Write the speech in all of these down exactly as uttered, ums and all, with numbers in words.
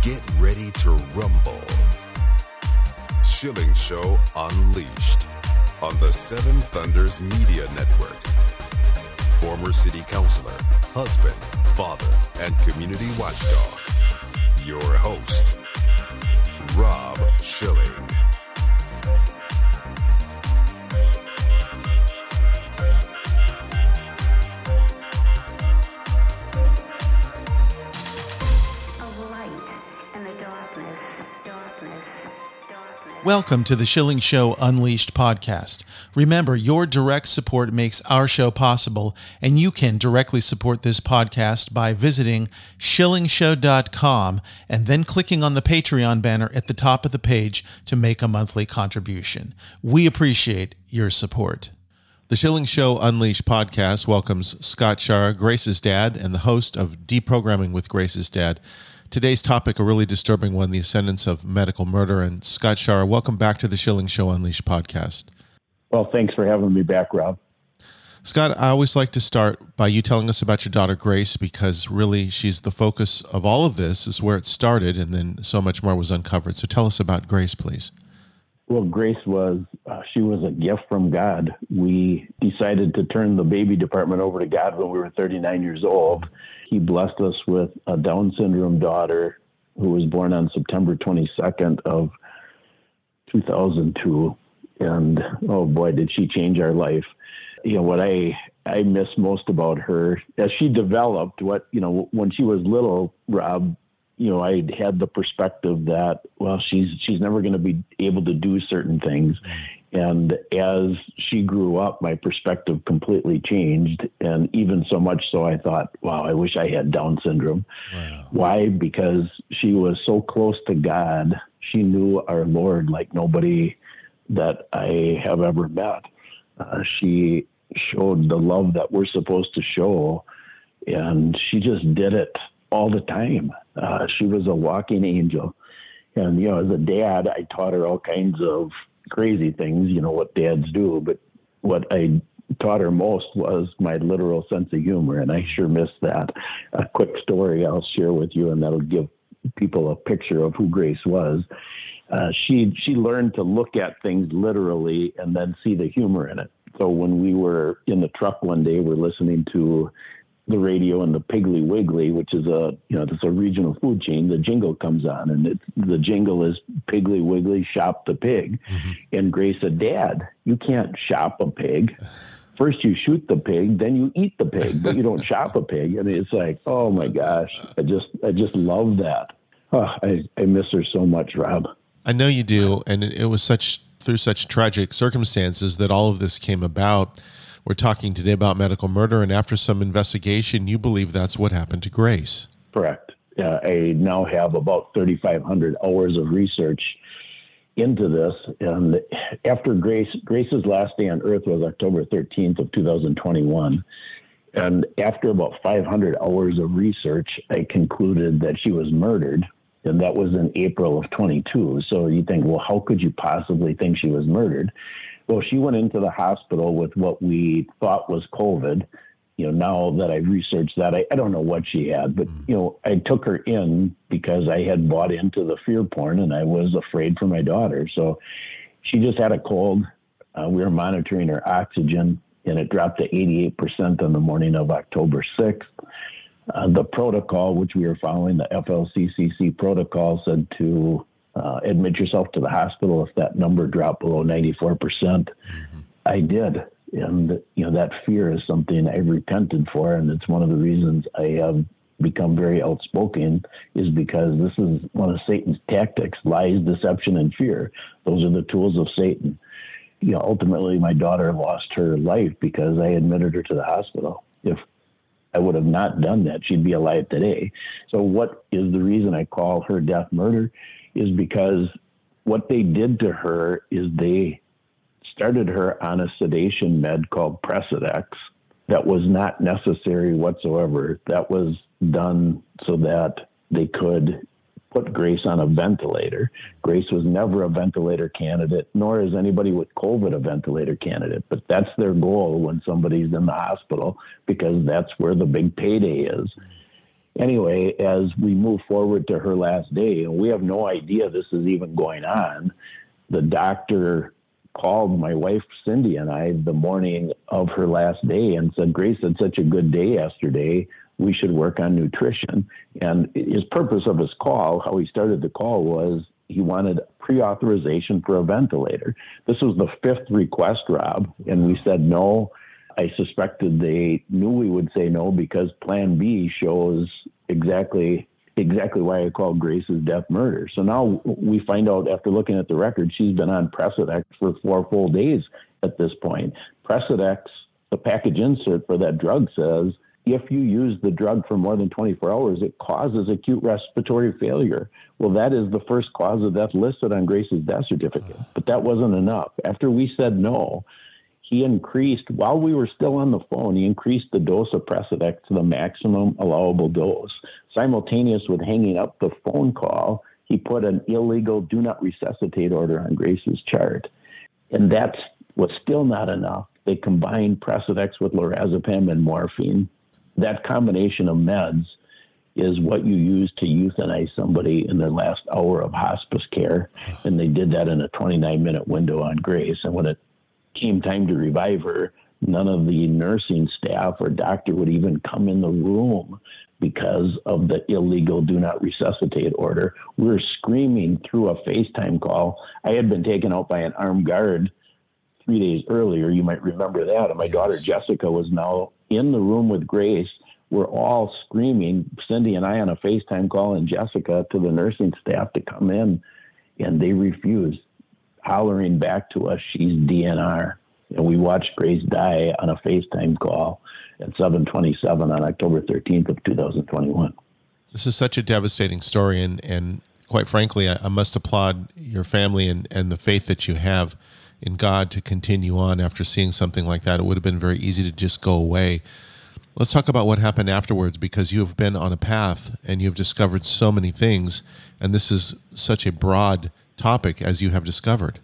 Get ready to rumble. Schilling Show Unleashed on the Seven Thunders Media Network. Former city councilor, husband, father, and community watchdog. Your host, Rob Schilling. Welcome to the Schilling Show Unleashed podcast. Remember, your direct support makes our show possible, and you can directly support this podcast by visiting schilling show dot com and then clicking on the Patreon banner at the top of the page to make a monthly contribution. We appreciate your support. The Schilling Show Unleashed podcast welcomes Scott Schara, Grace's dad, and the host of Deprogramming with Grace's Dad. Today's topic, a really disturbing one, the ascendance of medical murder. And Scott Schara, welcome back to the Schilling Show Unleashed podcast. Well, thanks for having me back, Rob. Scott, I always like to start by you telling us about your daughter, Grace, because really she's the focus of all of this, is where it started, and then so much more was uncovered. So tell us about Grace, please. Well, Grace was, uh, she was a gift from God. We decided to turn the baby department over to God when we were thirty-nine years old. He blessed us with a Down syndrome daughter who was born on September twenty-second of two thousand two. And oh boy, did she change our life. You know, what I, I miss most about her, as she developed, what, you know, when she was little, Rob, you know, I had the perspective that, well, she's she's never going to be able to do certain things. And as she grew up, my perspective completely changed. And even so much so, I thought, wow, I wish I had Down syndrome. Wow. Why? Because she was so close to God. She knew our Lord like nobody that I have ever met. Uh, she showed the love that we're supposed to show. And she just did it all the time. Uh, she was a walking angel. And, you know, as a dad, I taught her all kinds of crazy things, you know, what dads do. But what I taught her most was my literal sense of humor. And I sure miss that. A quick story I'll share with you, and that'll give people a picture of who Grace was. Uh, she, she learned to look at things literally and then see the humor in it. So when we were in the truck one day, we're listening to the radio and the Piggly Wiggly, which is a, you know, it's a regional food chain, the jingle comes on, and it's, the jingle is Piggly Wiggly, shop the pig. Mm-hmm. And Grace said, Dad, you can't shop a pig. First you shoot the pig, then you eat the pig, but you don't shop a pig. And it's like, oh my gosh, I just, I just love that. Oh, I, I miss her so much, Rob. I know you do. And it, it was such, through such tragic circumstances that all of this came about. We're talking today about medical murder, and after some investigation, you believe that's what happened to Grace. Correct. Uh, I now have about thirty-five hundred hours of research into this, and after Grace, Grace's last day on Earth was October thirteenth of two thousand twenty-one, and after about five hundred hours of research, I concluded that she was murdered, and that was in April of twenty-two. So you think, well, how could you possibly think she was murdered? Well, she went into the hospital with what we thought was COVID. You know, now that I've researched that, I, I don't know what she had, but, you know, I took her in because I had bought into the fear porn and I was afraid for my daughter. So she just had a cold. Uh, we were monitoring her oxygen, and it dropped to eighty-eight percent on the morning of October sixth. Uh, the protocol, which we were following, the F L C C C protocol, said to Uh, admit yourself to the hospital if that number dropped below ninety-four percent. Mm-hmm. I did. And, you know, that fear is something I repented for. And it's one of the reasons I have become very outspoken, is because this is one of Satan's tactics: lies, deception, and fear. Those are the tools of Satan. You know, ultimately my daughter lost her life because I admitted her to the hospital. If I would have not done that, she'd be alive today. So what is the reason I call her death murder? Is because what they did to her is they started her on a sedation med called Precedex that was not necessary whatsoever. That was done so that they could put Grace on a ventilator. Grace was never a ventilator candidate, nor is anybody with COVID a ventilator candidate. But that's their goal when somebody's in the hospital, because that's where the big payday is. Anyway, as we move forward to her last day, and we have no idea this is even going on, the doctor called my wife, Cindy, and I the morning of her last day and said, Grace had such a good day yesterday. We should work on nutrition. And his purpose of his call, how he started the call, was he wanted pre-authorization for a ventilator. This was the fifth request, Rob, and we said no. I suspected they knew we would say no because Plan B shows exactly exactly why I called Grace's death murder. So now we find out after looking at the record, she's been on Precedex for four full days at this point. Precedex, the package insert for that drug says, if you use the drug for more than twenty-four hours, it causes acute respiratory failure. Well, that is the first cause of death listed on Grace's death certificate. But that wasn't enough. After we said no, he increased, while we were still on the phone, he increased the dose of Precedex to the maximum allowable dose. Simultaneous with hanging up the phone call, he put an illegal do not resuscitate order on Grace's chart. And that was still not enough. They combined Precedex with lorazepam and morphine. That combination of meds is what you use to euthanize somebody in their last hour of hospice care. And they did that in a twenty-nine minute window on Grace. And when it came time to revive her, none of the nursing staff or doctor would even come in the room because of the illegal do not resuscitate order. We were screaming through a FaceTime call. I had been taken out by an armed guard three days earlier. You might remember that. And my yes. daughter Jessica was now in the room with Grace. We're all screaming, Cindy and I on a FaceTime call, and Jessica to the nursing staff to come in, and they refused, hollering back to us, she's D N R. And we watched Grace die on a FaceTime call at seven twenty-seven on October thirteenth of two thousand twenty-one. This is such a devastating story, and, and quite frankly, I, I must applaud your family and, and the faith that you have in God to continue on after seeing something like that. It would have been very easy to just go away. Let's talk about what happened afterwards, because you have been on a path and you've discovered so many things, and this is such a broad topic as you have discovered.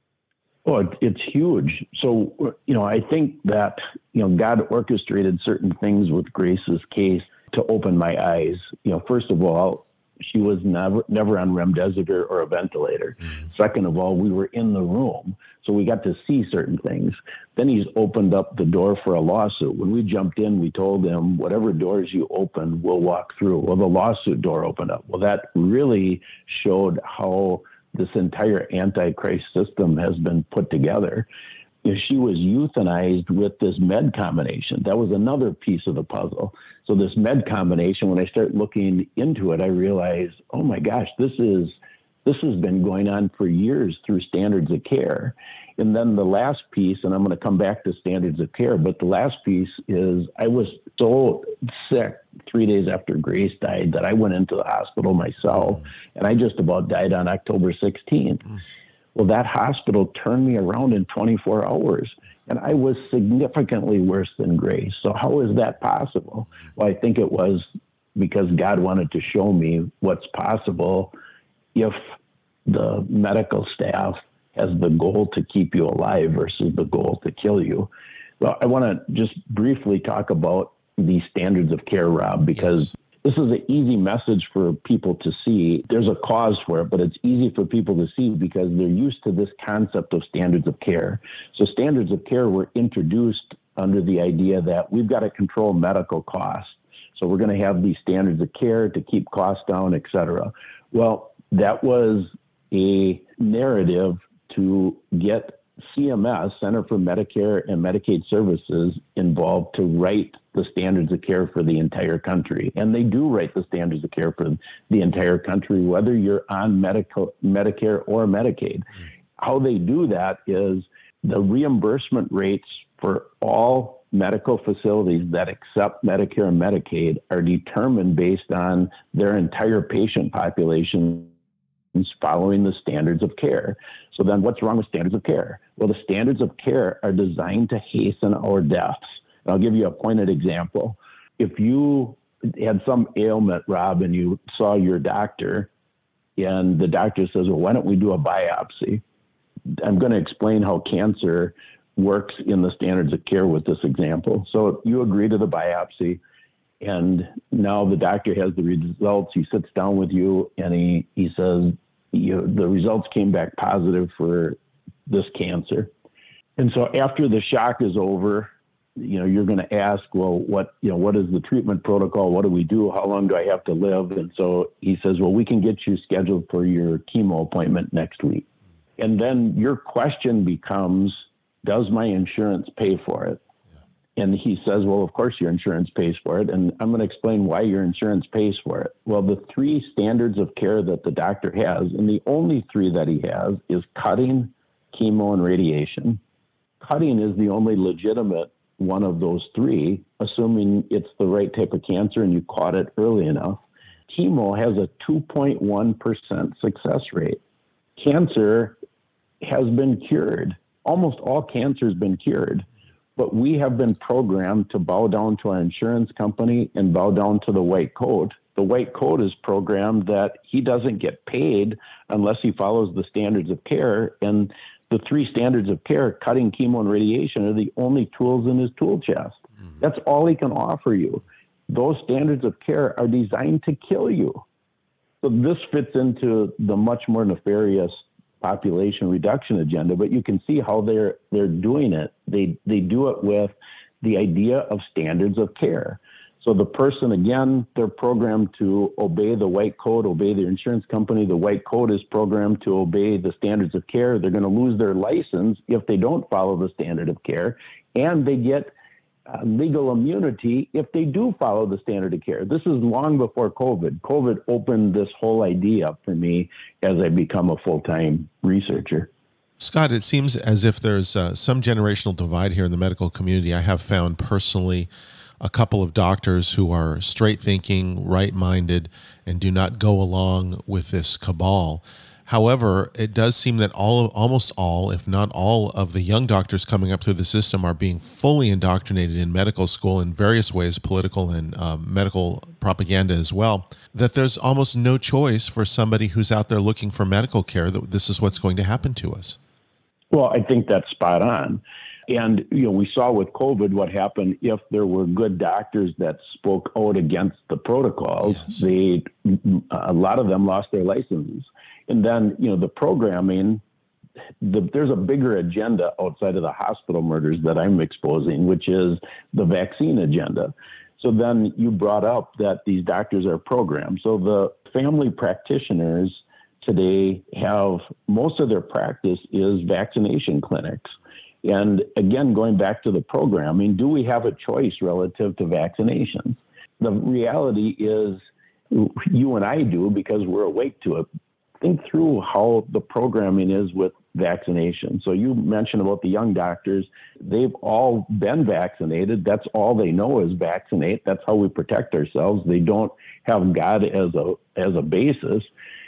Oh, it, it's huge. So, you know, I think that, you know, God orchestrated certain things with Grace's case to open my eyes. You know, first of all, she was never never on remdesivir or a ventilator. Mm-hmm. Second of all, we were in the room, so we got to see certain things. Then he's opened up the door for a lawsuit. When we jumped in, we told him, whatever doors you open, we'll walk through. Well, the lawsuit door opened up. Well, that really showed how this entire Antichrist system has been put together. If she was euthanized with this med combination, that was another piece of the puzzle. So this med combination, when I start looking into it, I realize, oh my gosh, this is this has been going on for years through standards of care. And then the last piece, and I'm going to come back to standards of care, but the last piece is I was so sick three days after Grace died that I went into the hospital myself, and I just about died on October sixteenth. Mm. Well, that hospital turned me around in twenty-four hours, and I was significantly worse than Grace. So how is that possible? Well, I think it was because God wanted to show me what's possible if the medical staff has the goal to keep you alive versus the goal to kill you. Well, I want to just briefly talk about the standards of care, Rob, because this is an easy message for people to see. There's a cause for it, but it's easy for people to see because they're used to this concept of standards of care. So standards of care were introduced under the idea that we've got to control medical costs. So we're going to have these standards of care to keep costs down, et cetera. Well, that was a narrative to get C M S, Center for Medicare and Medicaid Services, involved to write the standards of care for the entire country. And they do write the standards of care for the entire country, whether you're on medical, Medicare or Medicaid. Mm-hmm. How they do that is the reimbursement rates for all medical facilities that accept Medicare and Medicaid are determined based on their entire patient population following the standards of care. So then what's wrong with standards of care? Well, the standards of care are designed to hasten our deaths. And I'll give you a pointed example. If you had some ailment, Rob, and you saw your doctor, and the doctor says, well, why don't we do a biopsy? I'm going to explain how cancer works in the standards of care with this example. So you agree to the biopsy, And now the doctor has the results. He sits down with you and he, he says, you know, the results came back positive for this cancer. And so after the shock is over, you know, you're going to ask, well, what, you know, what is the treatment protocol? What do we do? How long do I have to live? And so he says, well, we can get you scheduled for your chemo appointment next week. And then your question becomes, does my insurance pay for it? Yeah. And he says, well, of course your insurance pays for it. And I'm going to explain why your insurance pays for it. Well, the three standards of care that the doctor has, and the only three that he has, is cutting, chemo, and radiation. Cutting is the only legitimate one of those three, assuming it's the right type of cancer and you caught it early enough. Chemo has a two point one percent success rate. Cancer has been cured. Almost all cancer has been cured, but we have been programmed to bow down to our insurance company and bow down to the white coat. The white coat is programmed that he doesn't get paid unless he follows the standards of care. And the three standards of care, cutting, chemo, and radiation, are the only tools in his tool chest. Mm-hmm. That's all he can offer you. Those standards of care are designed to kill you. So this fits into the much more nefarious population reduction agenda, but you can see how they're they're doing it. They they do it with the idea of standards of care. So the person, again, they're programmed to obey the white coat, obey their insurance company. The white coat is programmed to obey the standards of care. They're going to lose their license if they don't follow the standard of care, and they get uh, legal immunity if they do follow the standard of care. This is long before COVID. COVID opened this whole idea up for me as I become a full-time researcher. Scott, it seems as if there's uh, some generational divide here in the medical community. I have found personally a couple of doctors who are straight thinking, right-minded, and do not go along with this cabal. However, it does seem that all, almost all, if not all, of the young doctors coming up through the system are being fully indoctrinated in medical school in various ways, political and uh, medical propaganda as well, that there's almost no choice for somebody who's out there looking for medical care that this is what's going to happen to us. Well, I think that's spot on. And, you know, we saw with COVID what happened if there were good doctors that spoke out against the protocols. Yes. They, a lot of them lost their licenses. And then, you know, the programming, the, there's a bigger agenda outside of the hospital murders that I'm exposing, which is the vaccine agenda. So then you brought up that these doctors are programmed. So the family practitioners today have, most of their practice is vaccination clinics. And again, going back to the programming, do we have a choice relative to vaccinations? The reality is you and I do because we're awake to it. Think through how the programming is with vaccination. So you mentioned about the young doctors. They've all been vaccinated. That's all they know is vaccinate. That's how we protect ourselves. They don't have God as a as a basis.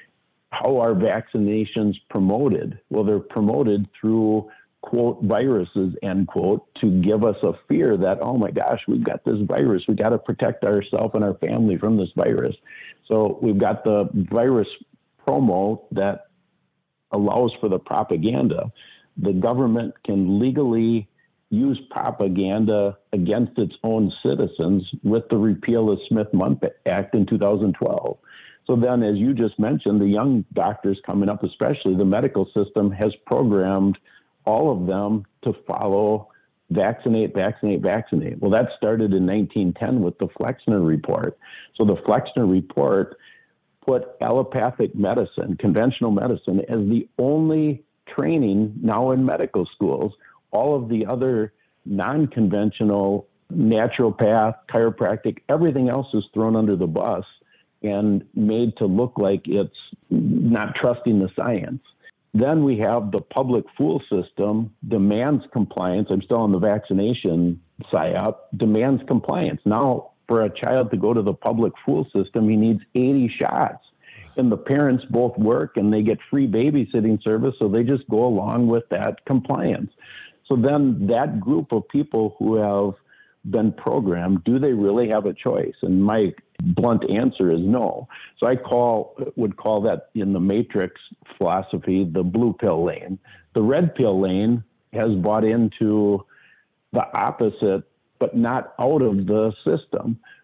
How are vaccinations promoted? Well, they're promoted through, quote, viruses, end quote, to give us a fear that, oh my gosh, we've got this virus. We got to protect ourselves and our family from this virus. So we've got the virus promo that allows for the propaganda. The government can legally use propaganda against its own citizens with the repeal of Smith-Mundt Act in two thousand twelve. So then, as you just mentioned, the young doctors coming up, especially the medical system, has programmed all of them to follow vaccinate, vaccinate, vaccinate. Well, that started in nineteen ten with the Flexner Report. So the Flexner Report put allopathic medicine, conventional medicine, as the only training now in medical schools. All of the other non-conventional, naturopath, chiropractic, everything else is thrown under the bus and made to look like it's not trusting the science. Then we have the public fool system demands compliance. I'm still on the vaccination psyop, demands compliance. Now, for a child to go to the public fool system, he needs eighty shots. And the parents both work and they get free babysitting service, so they just go along with that compliance. So then that group of people who have been programmed, do they really have a choice? And my blunt answer is no. So I call would call that, in the matrix philosophy, the blue pill lane. The red pill lane has bought into the opposite, but not out of the system.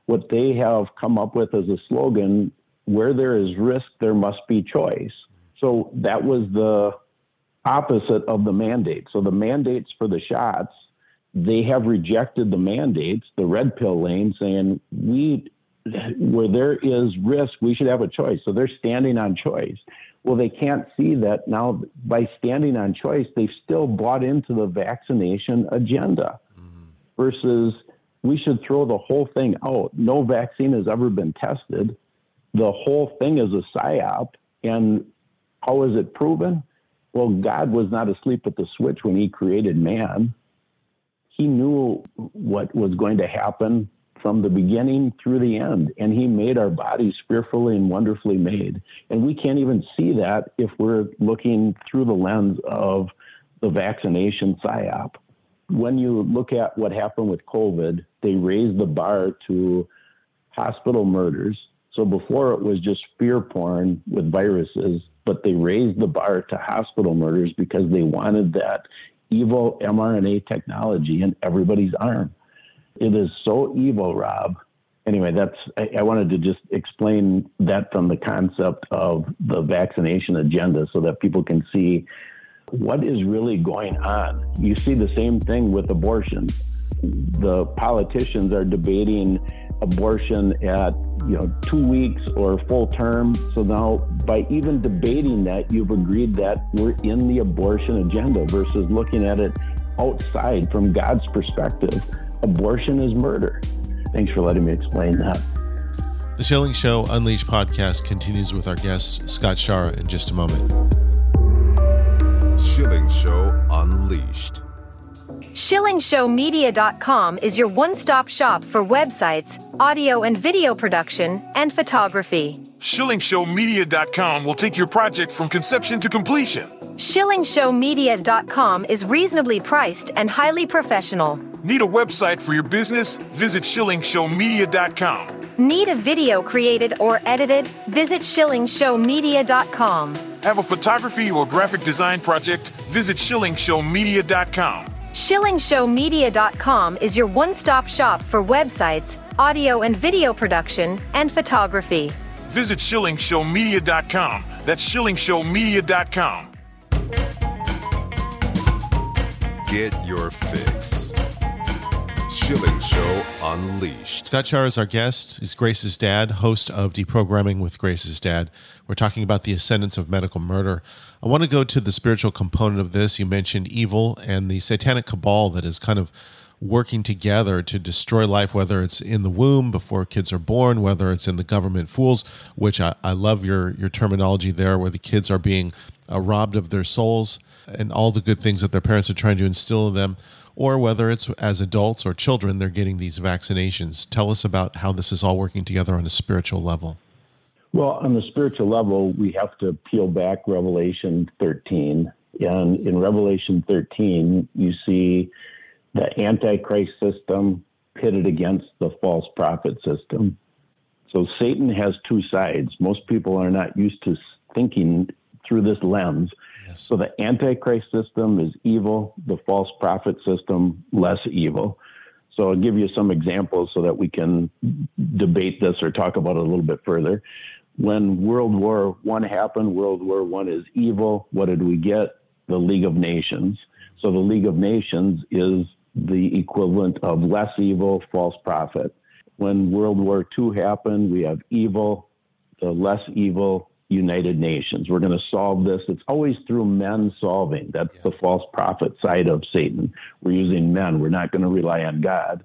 what they have come up with as a slogan, where there is risk, there must be choice. So that was the opposite of the mandate. So the mandates for the shots, they have rejected the mandates, the red pill lane, saying we, where there is risk, we should have a choice. So they're standing on choice. Well, they can't see that now by standing on choice, they've still bought into the vaccination agenda mm-hmm. versus we should throw the whole thing out. No vaccine has ever been tested. The whole thing is a psyop. And how is it proven? Well, God was not asleep at the switch when he created man. He knew what was going to happen from the beginning through the end. And he made our bodies fearfully and wonderfully made. And we can't even see that if we're looking through the lens of the vaccination psyop. When you look at what happened with COVID, they raised the bar to hospital murders. So before it was just fear porn with viruses, but they raised the bar to hospital murders because they wanted that evil mRNA technology in everybody's arm. It is so evil, Rob. Anyway, that's I, I wanted to just explain that from the concept of the vaccination agenda so that people can see what is really going on. You see the same thing with abortion. The politicians are debating abortion at you know two weeks or full term. So now by even debating that, you've agreed that we're in the abortion agenda versus looking at it outside from God's perspective. Abortion is murder. Thanks for letting me explain that. The Schilling Show Unleashed podcast continues with our guest, Scott Schara, in just a moment. Schilling Show Unleashed. Schilling Show Media dot com is your one-stop shop for websites, audio and video production, and photography. Schilling Show Media dot com will take your project from conception to completion. Schilling Show Media dot com is reasonably priced and highly professional. Need a website for your business? Visit Schilling Show Media dot com. Need a video created or edited? Visit Schilling Show Media dot com. Have a photography or graphic design project? Visit Schilling Show Media dot com. Schilling Show Media dot com is your one-stop shop for websites, audio and video production, and photography. Visit Schilling Show Media dot com. That's Schilling Show Media dot com. Get your fix. Schilling Show Unleashed. Scott Schara is our guest. He's Grace's dad, host of Deprogramming with Grace's Dad. We're talking about the ascendance of medical murder. I want to go to the spiritual component of this. You mentioned evil and the satanic cabal that is kind of working together to destroy life, whether it's in the womb before kids are born, whether it's in the government fools, which I, I love your, your terminology there, where the kids are being uh, robbed of their souls and all the good things that their parents are trying to instill in them, or whether it's as adults or children, they're getting these vaccinations. Tell us about how this is all working together on a spiritual level. Well, on the spiritual level, we have to peel back Revelation thirteen. And in Revelation thirteen, you see the Antichrist system pitted against the false prophet system. So Satan has two sides. Most people are not used to thinking through this lens. Yes. So the Antichrist system is evil, the false prophet system less evil. So I'll give you some examples so that we can debate this or talk about it a little bit further. When World War One happened, World War One is evil. What did we get? The League of Nations. So the League of Nations is the equivalent of less evil, false prophet. When World War Two happened, we have evil, the less evil, United Nations. We're going to solve this. It's always through men solving. That's yeah. the false prophet side of Satan. We're using men. We're not going to rely on God.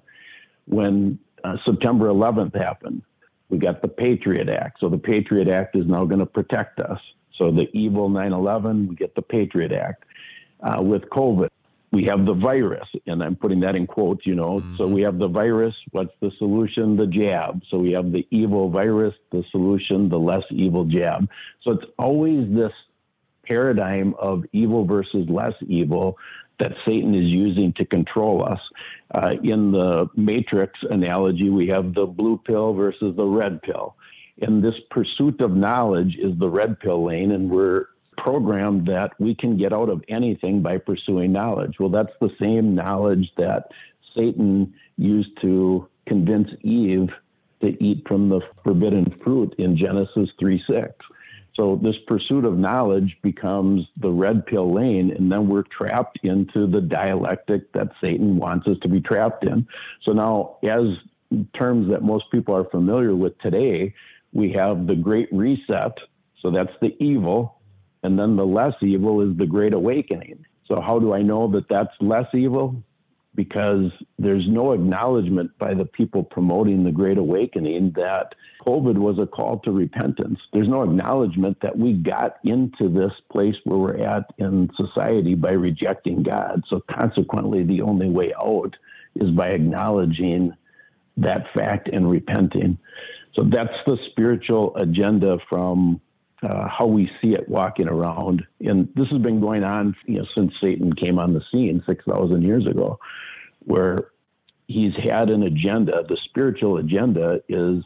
When uh, September eleventh happened, we got the Patriot Act. So the Patriot Act is now going to protect us. So the evil nine eleven, we get the Patriot Act. Uh, with COVID, we have the virus, and I'm putting that in quotes, you know. Mm-hmm. So we have the virus. What's the solution? The jab. So we have the evil virus, the solution, the less evil jab. So it's always this paradigm of evil versus less evil that Satan is using to control us. Uh, in the Matrix analogy, we have the blue pill versus the red pill. And this pursuit of knowledge is the red pill lane, and we're programmed that we can get out of anything by pursuing knowledge. Well, that's the same knowledge that Satan used to convince Eve to eat from the forbidden fruit in Genesis three six. So this pursuit of knowledge becomes the red pill lane, and then we're trapped into the dialectic that Satan wants us to be trapped in. So now, as terms that most people are familiar with today, we have the Great Reset, so that's the evil, and then the less evil is the Great Awakening. So how do I know that that's less evil? Because there's no acknowledgement by the people promoting the Great Awakening that COVID was a call to repentance. There's no acknowledgement that we got into this place where we're at in society by rejecting God. So consequently, the only way out is by acknowledging that fact and repenting. So that's the spiritual agenda from uh, how we see it walking around. And this has been going on, you know, since Satan came on the scene six thousand years ago, where he's had an agenda. The spiritual agenda is,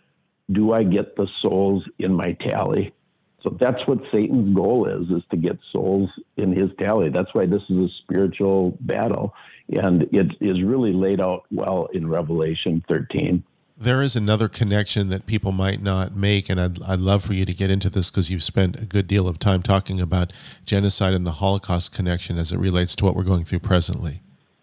do I get the souls in my tally? So that's what Satan's goal is, is to get souls in his tally. That's why this is a spiritual battle. And it is really laid out well in Revelation thirteen. There is another connection that people might not make, and I'd, I'd love for you to get into this because you've spent a good deal of time talking about genocide and the Holocaust connection as it relates to what we're going through presently.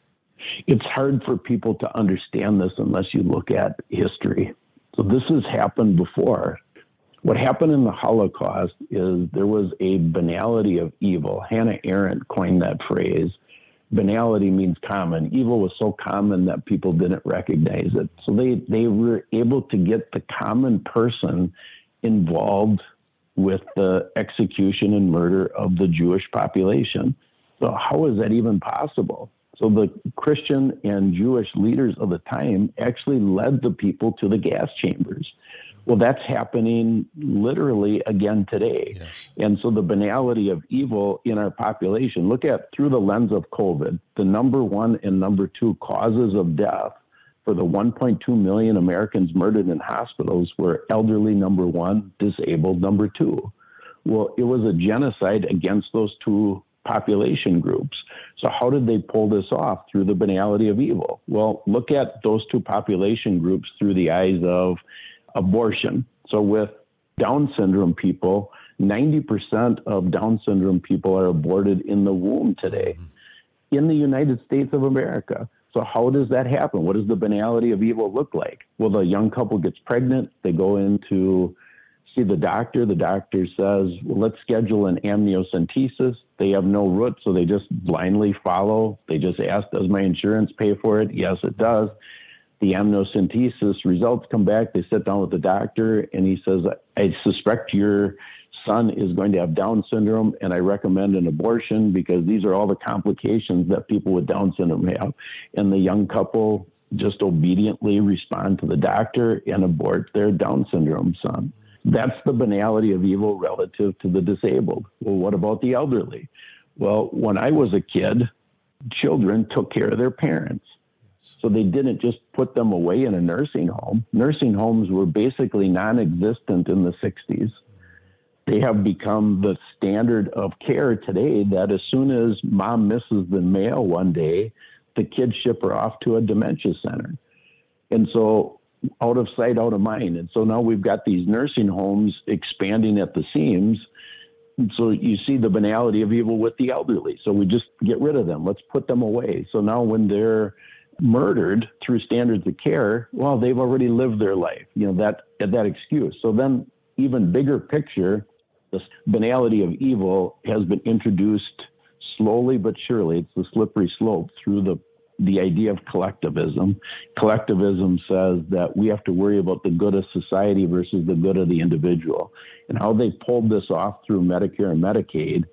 It's hard for people to understand this unless you look at history. So this has happened before. What happened in the Holocaust is there was a banality of evil. Hannah Arendt coined that phrase. Banality means common. Evil was so common that people didn't recognize it. So they, they were able to get the common person involved with the execution and murder of the Jewish population. So how is that even possible? So the Christian and Jewish leaders of the time actually led the people to the gas chambers. Well, that's happening literally again today. Yes. And so the banality of evil in our population, look at through the lens of COVID, the number one and number two causes of death for the one point two million Americans murdered in hospitals were elderly, number one, disabled, number two. Well, it was a genocide against those two population groups. So how did they pull this off? Through the banality of evil. Well, look at those two population groups through the eyes of abortion. So with Down syndrome people, ninety percent of Down syndrome people are aborted in the womb today in the United States of America. So how does that happen? What does the banality of evil look like? Well, the young couple gets pregnant. They go in to see the doctor. The doctor says, well, let's schedule an amniocentesis. They have no root, so they just blindly follow. They just ask, does my insurance pay for it? Yes, it does. The amniocentesis results come back. They sit down with the doctor, and he says, I suspect your son is going to have Down syndrome, and I recommend an abortion because these are all the complications that people with Down syndrome have. And the young couple just obediently respond to the doctor and abort their Down syndrome son. That's the banality of evil relative to the disabled. Well, what about the elderly? Well, when I was a kid, children took care of their parents. So they didn't just put them away in a nursing home. Nursing homes were basically non-existent in the sixties. They have become the standard of care today that as soon as mom misses the mail one day, the kids ship her off to a dementia center. And so out of sight, out of mind. And so now we've got these nursing homes expanding at the seams. And so you see the banality of evil with the elderly. So we just get rid of them. Let's put them away. So now when they're murdered through standards of care, well, they've already lived their life, you know, that, that excuse. So then even bigger picture, the banality of evil has been introduced slowly but surely. It's the slippery slope through the the idea of collectivism. Collectivism says that we have to worry about the good of society versus the good of the individual. And how they pulled this off through Medicare and Medicaid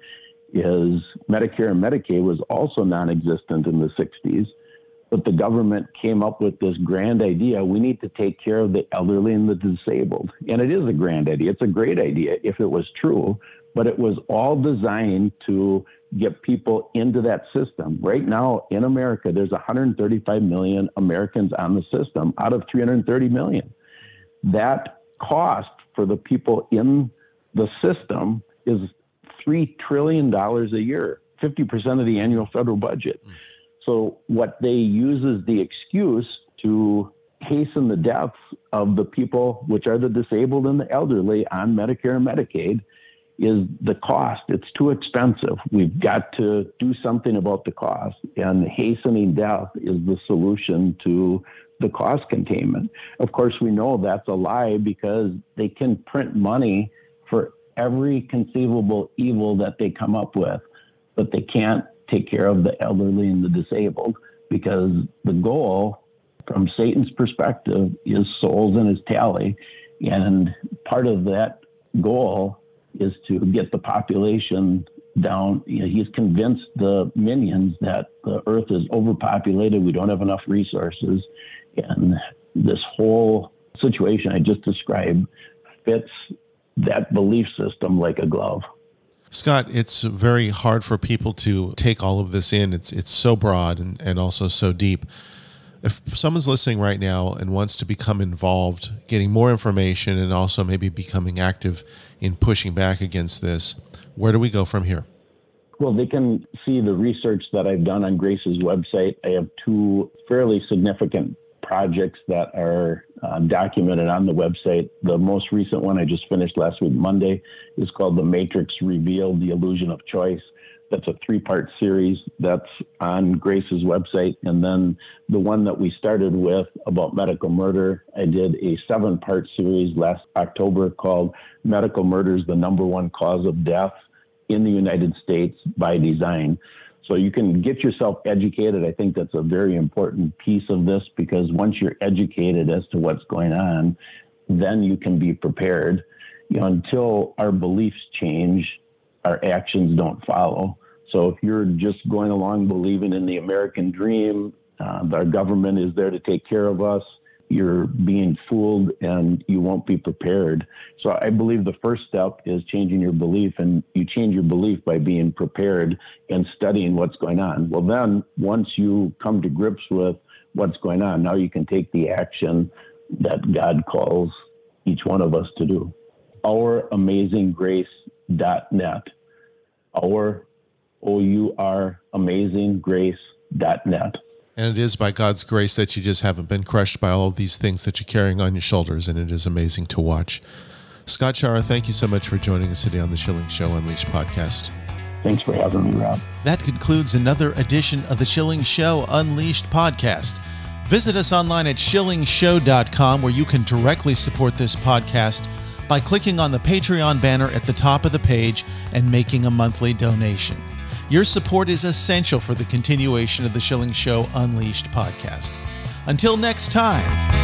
is Medicare and Medicaid was also non-existent in the sixties, but the government came up with this grand idea. We need to take care of the elderly and the disabled. And it is a grand idea. It's a great idea if it was true, but it was all designed to get people into that system. Right now in America, there's one hundred thirty-five million Americans on the system out of three hundred thirty million. That cost for the people in the system is three trillion dollars a year, fifty percent of the annual federal budget. So what they use is the excuse to hasten the deaths of the people, which are the disabled and the elderly on Medicare and Medicaid, is the cost. It's too expensive. We've got to do something about the cost, and hastening death is the solution to the cost containment. Of course, we know that's a lie because they can print money for every conceivable evil that they come up with, but they can't take care of the elderly and the disabled, because the goal from Satan's perspective is souls in his tally. And part of that goal is to get the population down. You know, he's convinced the minions that the earth is overpopulated, we don't have enough resources, and this whole situation I just described fits that belief system like a glove. Scott, it's very hard for people to take all of this in. It's it's so broad and, and also so deep. If someone's listening right now and wants to become involved, getting more information, and also maybe becoming active in pushing back against this, where do we go from here? Well, they can see the research that I've done on Grace's website. I have two fairly significant projects that are uh, documented on the website. The most recent one I just finished last week, Monday, is called The Matrix Revealed, The Illusion of Choice. That's a three-part series that's on Grace's website. And then the one that we started with about medical murder, I did a seven-part series last October called Medical Murder is the Number One Cause of Death in the United States by Design. So you can get yourself educated. I think that's a very important piece of this, because once you're educated as to what's going on, then you can be prepared. You know, until our beliefs change, our actions don't follow. So if you're just going along believing in the American dream, uh, our government is there to take care of us, you're being fooled and you won't be prepared. So I believe the first step is changing your belief, and you change your belief by being prepared and studying what's going on. Well, then once you come to grips with what's going on, now you can take the action that God calls each one of us to do. our amazing grace dot net. Our, O U R, amazing grace dot net. And it is by God's grace that you just haven't been crushed by all of these things that you're carrying on your shoulders, and it is amazing to watch. Scott Schara, thank you so much for joining us today on the Schilling Show Unleashed podcast. Thanks for having me, Rob. That concludes another edition of the Schilling Show Unleashed podcast. Visit us online at schilling show dot com, where you can directly support this podcast by clicking on the Patreon banner at the top of the page and making a monthly donation. Your support is essential for the continuation of the Schilling Show Unleashed podcast. Until next time.